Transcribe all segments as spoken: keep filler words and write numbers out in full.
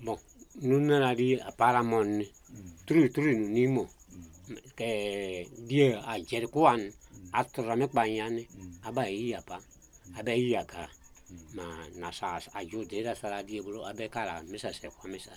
Bon, nous n'avons dit apparemment, true, true, nous n'imons. Que Dieu a dit quoi, à travers Bayane, à Bayapa, à Bayaka. Ma nasa ajude la sala di bulu abekala misa se kwa misa.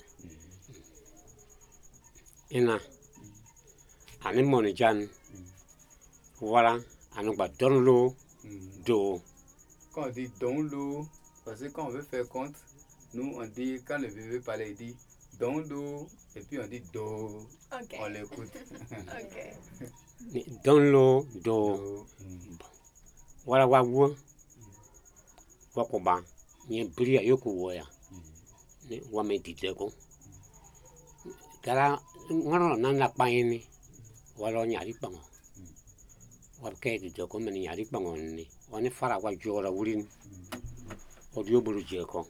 Ina ani moni jan voilà anu ba don l'eau d'eau. Quand on dit don l'eau, parce que quand on veut faire compte, nous on dit quand le bébé parle il dit don l'eau et puis on dit do. Okay. On l'écoute. Okay. Don l'eau d'eau. Voilà wa wo. Wa ko ba ni bria yoku wo ya. Ni wa me diteko. Kala ngono nan la paini walo nyari pango wa ke di ko men nyari pango ni oni fara wa jora wurin odio bulu je ko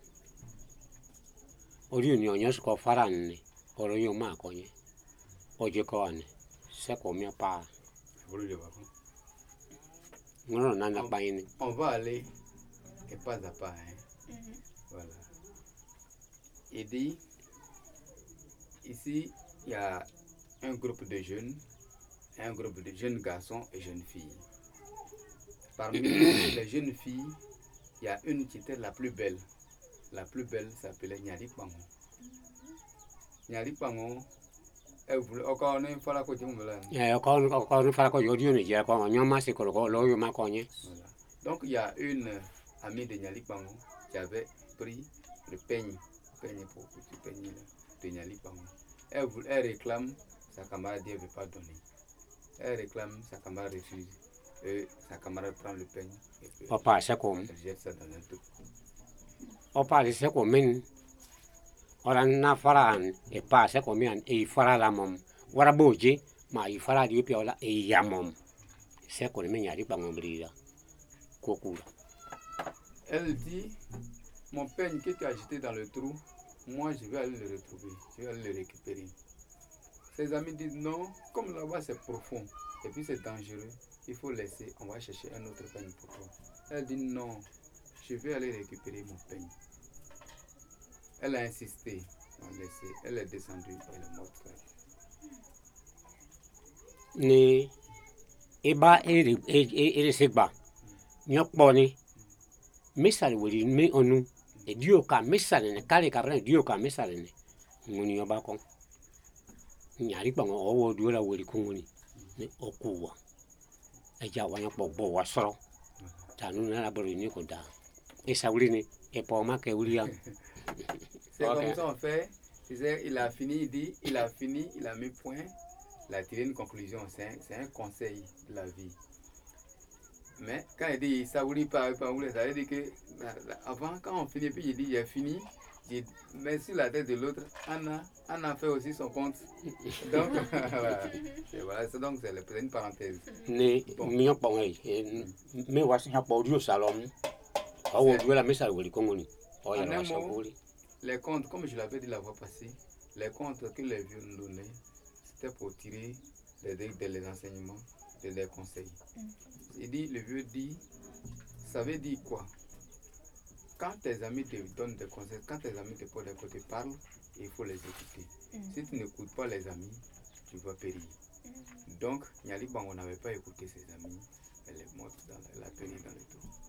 odio ni onyos ko fara ni oro yo ma ko ni oje ko ani se ko mi pa ngono nan la paini. On va aller et pas à pas hein. Mm-hmm. Voilà. Il dit ici il y a un groupe de jeunes, un groupe de jeunes garçons et jeunes filles. Parmi les jeunes filles, il y a une qui était la plus belle. La plus belle s'appelait Nyali Pango. Nyali Pango, elle voulait encore une fois la côte de Moulin. Encore une fois la côte de Moulin. Donc il y a une amie de Nyali Pango qui avait pris le peigne, peigne pour petit peigne de Nyali Pango. Elle, elle réclame, sa camarade dit elle ne veut pas donner. Elle réclame, sa camarade refuse. Et sa camarade prend le peigne et puis Opa, c'est comme. Elle jette ça dans un tout. Opa, c'est comme. Ora na fara et pas c'est comme et fara la mom. Wara boje, ma il fara di piola et yamom. C'est comme mais Nyali Pango brilla. Kokura. Elle dit, mon peigne que tu as jeté dans le trou, moi je vais aller le retrouver, je vais aller le récupérer. Ses amis disent non, comme là-bas c'est profond et puis c'est dangereux, il faut laisser, on va chercher un autre peigne pour toi. Elle dit non, je vais aller récupérer mon peigne. Elle a insisté, on laissé, elle est descendue, elle est morte. Ni eba ere ere segba nyok boni misal wuri mi onu e dio ka misal ne kale ka ran dio ka misal ne ngoni yoba ko Nyali Pango owo dio la wuri kungoni ni okuwa e ja wa nyok bo wa soro tanu na la bori ni ko da e sa wuri ni e po ma ke wuri ya. C'est okay. Comme ça en fait, il a fini, il dit, il a fini, il a mis point. Il a tiré une conclusion, c'est un, un conseil de la vie. Mais quand il dit ça, vous dit pas, ça veut dire que avant, quand on finit, puis il dit il a fini, il met sur la tête de l'autre, Anna, Anna fait aussi son compte. Donc, voilà, c'est donc c'est une parenthèse. Mais, mais, mais, voici un peu du salon. Oh, tu la messe à vous, en un mot, les contes, comme je l'avais dit la fois passée, les contes que les vieux nous donnaient, c'était pour tirer des, des, des enseignements, des, des conseils. Mm. Il dit, le vieux dit, ça veut dire quoi? Quand tes amis te donnent des conseils, quand tes amis te posent des côtés, parlent, il faut les écouter. Mm. Si tu n'écoutes pas les amis, tu vas périr. Mm. Donc, Nyali Pango n'avait pas écouté ses amis, elle est morte, dans, elle a péri dans le trou.